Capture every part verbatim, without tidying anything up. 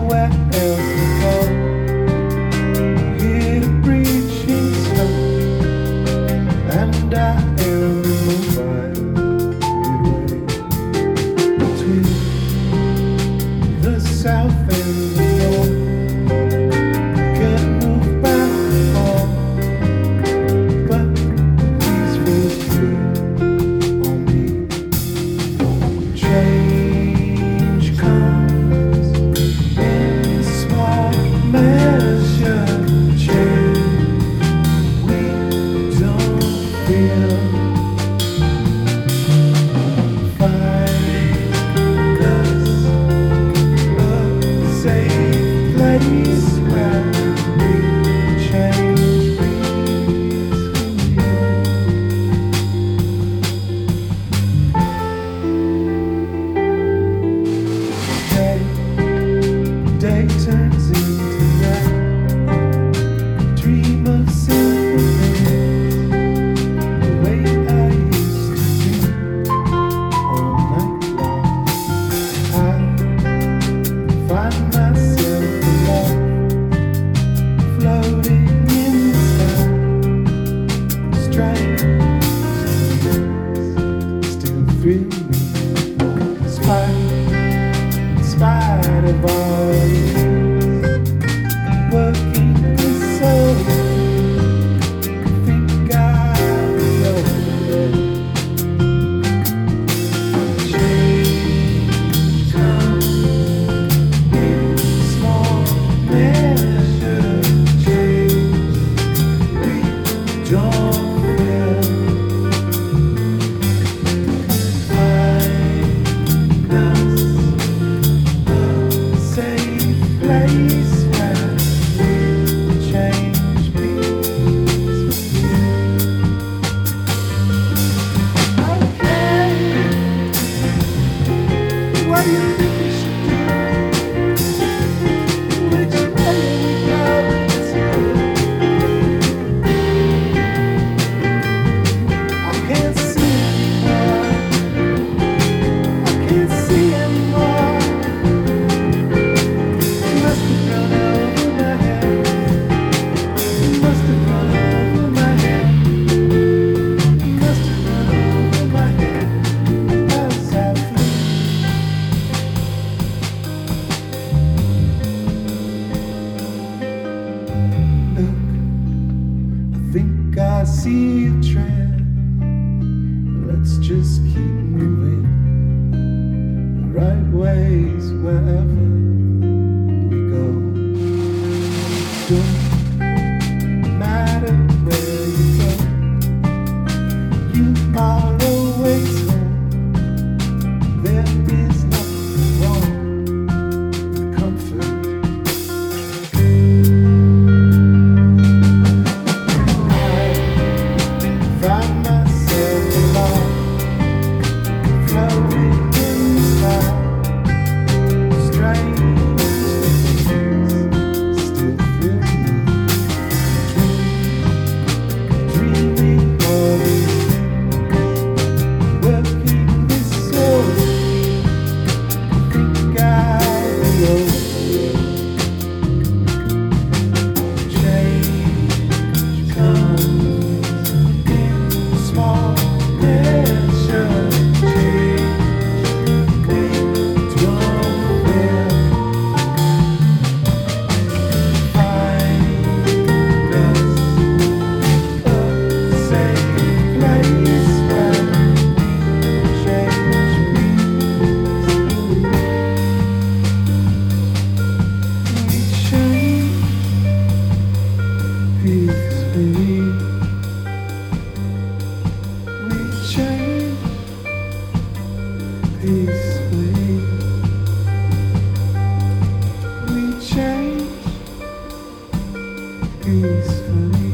nowhere else to go. Here reaching slow, and I am mobile midway between the south and the north. Can't move back and forth, but these feels good on me. Change comes in small measure. Change we don't feel. Find us a safe place where we change peacefully. Day, day turns into night. Dream of simple things, the way I used to dream all night long. I find myself alone, floating in the sky. Strange things still thrill me, in spite, in spite of all these working the soul. Think I'll be over it. Change comes in small measure. Change we don't feel. Find us a safe place where we change peacefully. Okay, what do you think we should do? Which way we go to? I can't see anymore. I can't see anymore. You must have gone over my head. You must have gone over my head. You must have gone over my head. As I flew. Look, I think I see a trend. Let's just keep moving the right ways wherever we go. Don't matter where you go, you are always home. There is nothing wrong with comfort. I find myself alone, floating in the sky. Strange things still thrill me. Dreaming all these things, working this soul. Think I'll be over it. Change comes in small measure. Change we don't feel. Find us a safe place where we change peacefully. We change peacefully. We change peacefully. We change peacefully.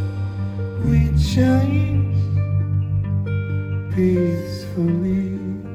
We change peacefully.